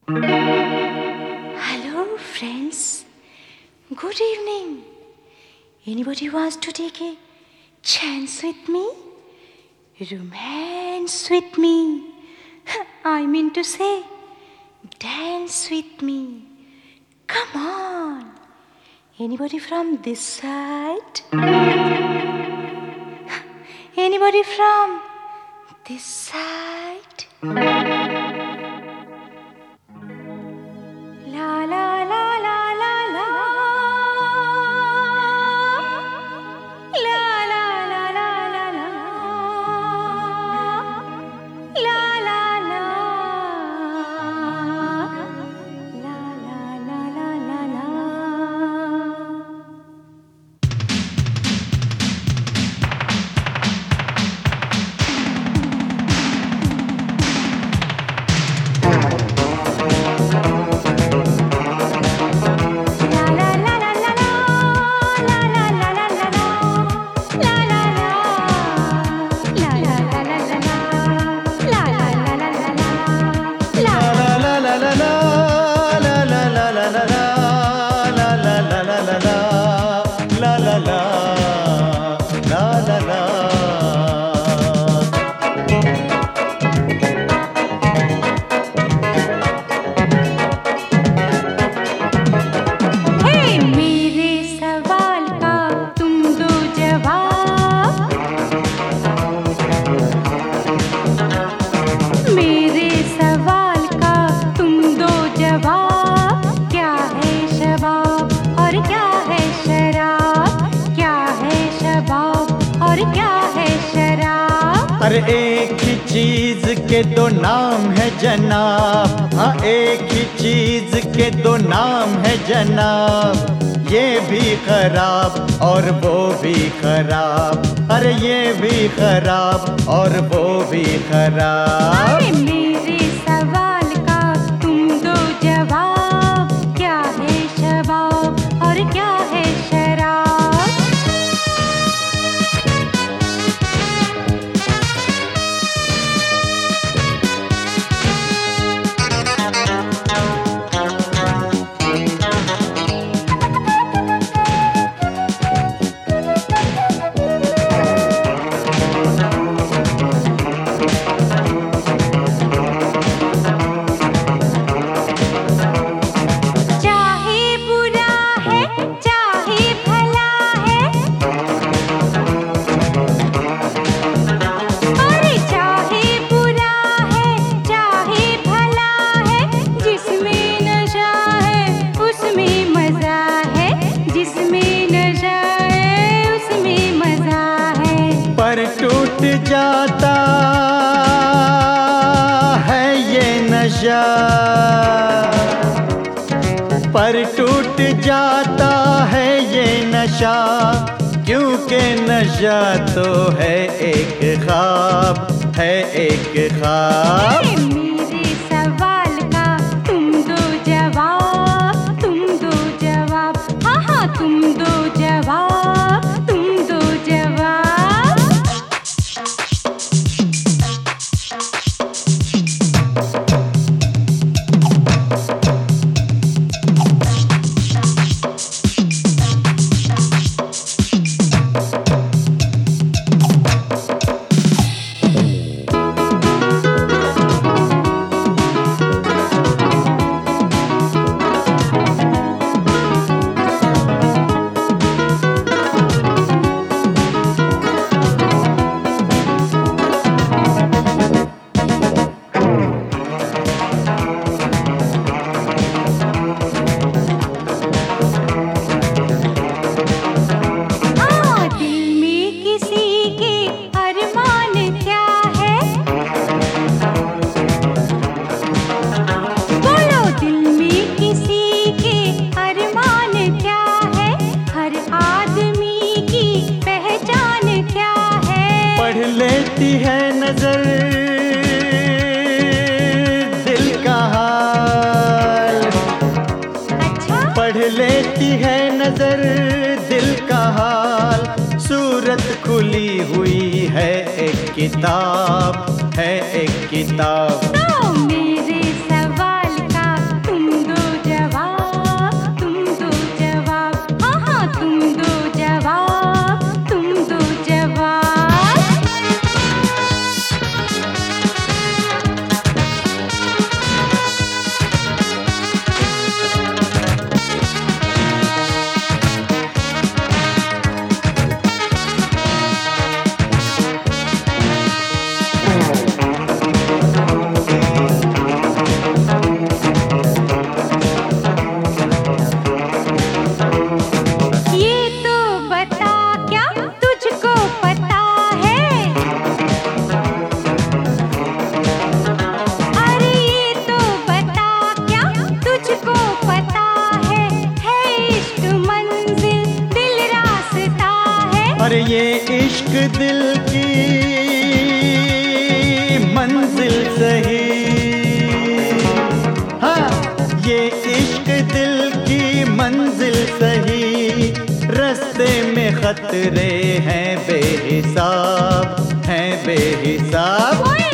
Hello, friends. Good evening. Anybody wants to take a chance with me? Romance with me. I mean to say, dance with me. Come on. Anybody from this side? Anybody from this side? La la la la la la. La la la la la la. La la la. La la la la la la. हर एक ही चीज के दो नाम है जनाब। हाँ, एक ही चीज के दो नाम है जनाब। ये भी खराब और वो भी खराब। अरे ये भी खराब और वो भी खराब। अरे मेरे सवाल का तुम दो जवाब। क्या है शबाब और क्या है शराब? टूट जाता है ये नशा, पर टूट जाता है ये नशा, क्योंकि नशा तो है एक ख्वाब, है एक ख्वाब। मेरे सवाल का तुम दो जवाब, तुम दो जवाब, हाँ हाँ तुम दो जवाब, तुम दो जवाब। लेती है नजर दिल का हाल, अच्छा? पढ़ लेती है नजर दिल का हाल, सूरत खुली हुई है एक किताब, है एक किताब। तो मेरे सवाल का इश्क दिल की मंजिल सही, हाँ ये इश्क दिल की मंजिल सही, रास्ते में खतरे हैं बेहिसाब, हैं बेहिसाब।